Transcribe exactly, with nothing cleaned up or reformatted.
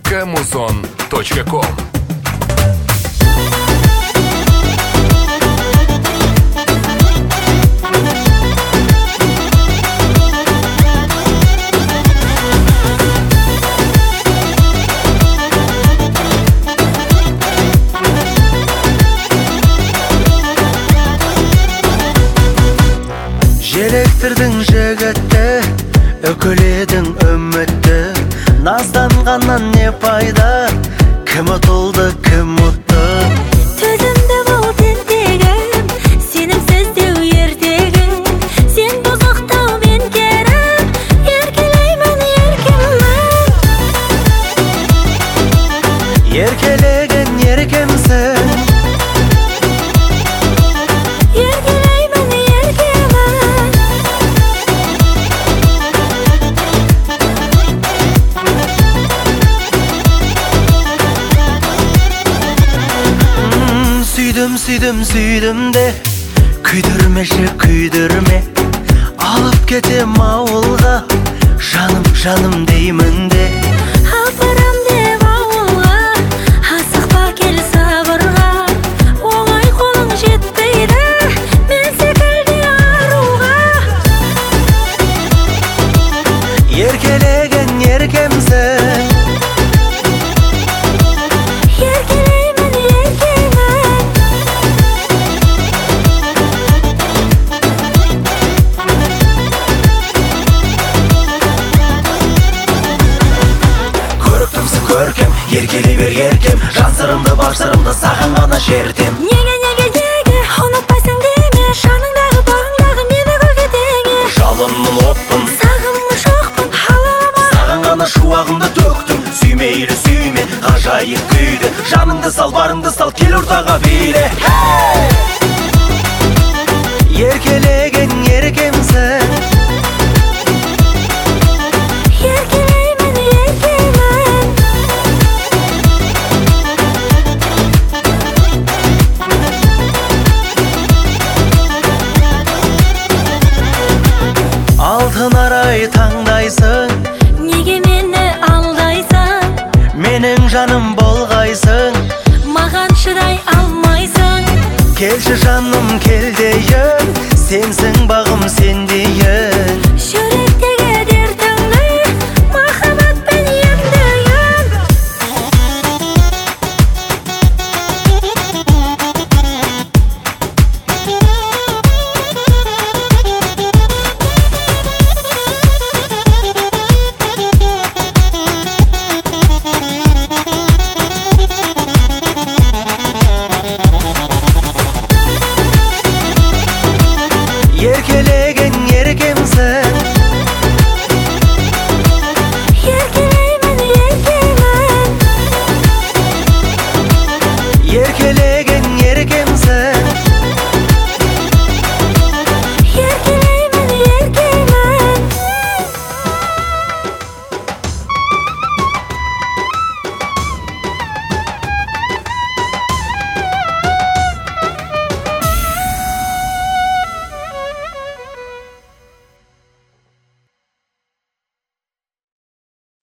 точка музон точка ком. Желектірдің жігітті, өкіледің үмітті. Назданғаннан не пайда, кім ұтылды, кім ұтты. Төзімді бол тентегім, сенімсіз деу ертегің. Сен бұзықтау, мен керім, еркелеймін, еркеммін. Еркелеген еркемсің, Süydüm, süydüm, süydüm de Küydürmeşi, küydürme Alıp ketem avulga Жаным, жаным деймін де Апарам деп ауылға, асықпа кел сабырға. Оңай қолың жетпейді, мен секілді аруға. Еркелеген еркемсің, Еркелеймін, еркемін. Көріктімсің көркем, еркелей бер еркем Жан сырымды, бақ сырымды саған ғана шертем. Неге, неге, неге, ұнатпайсың деме, жаныңдағы, бағыңдағы мені гүлге теңе. Жалынның отпын, Сағынның шоқпын, халама. саған ғана шуағымды төктім. Сүймейлі сүйме, ғажайып күйді. Жаныңды сал, барыңды сал, кел ортаға биле. Еркелеген еркемсің, Еркелеймін, еркемін. алтын арай таңдайсың, Неге мені алдайсың, менің жаным болғайсың. маған шыдай алмайсың. Келші жаным кел дейін, сенсің бағым сен дейін. Жүректегі дертіңді, махаббатпен емдейін. Еркелеген еркемсің, Еркелеймін, еркемін. еркеле